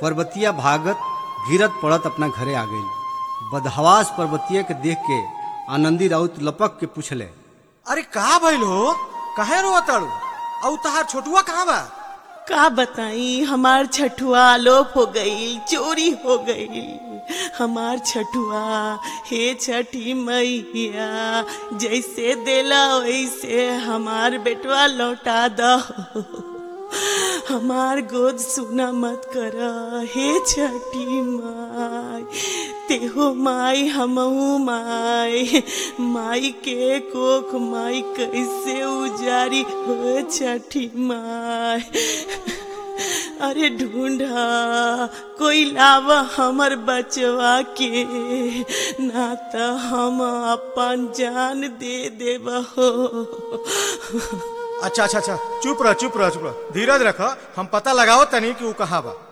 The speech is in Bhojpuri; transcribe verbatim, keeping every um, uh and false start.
पर्वतिया भागत गिरत पड़त अपना घरे आ गई। बदहवास पर्वतिया के देख के आनंदी राउत लपक के पूछले, अरे कहा भइल हो, काहे रोवत ताड़ू? औ तहार छोटुआ कहाँ बा? का बताई, हमार छठुआ आलोप हो गई, चोरी हो गई। हमार छठुआ, हे छठी मैया, जैसे देला वैसे हमार बेटवा लौटा दो। हमार गोद सुना मत कर, हे छठी माई। तेहो माई हमहू माई, माई के कोख माई कैसे उजारी हो छठी माई। अरे ढूंढा कोई लावा हमर बचवा के, ना तो हम अपन जान दे देब हो। अच्छा अच्छा अच्छा, चुप रह चुप रह चुप रह, धीरज रख, हम पता लगाओ तनी कि वो कहाँ बा।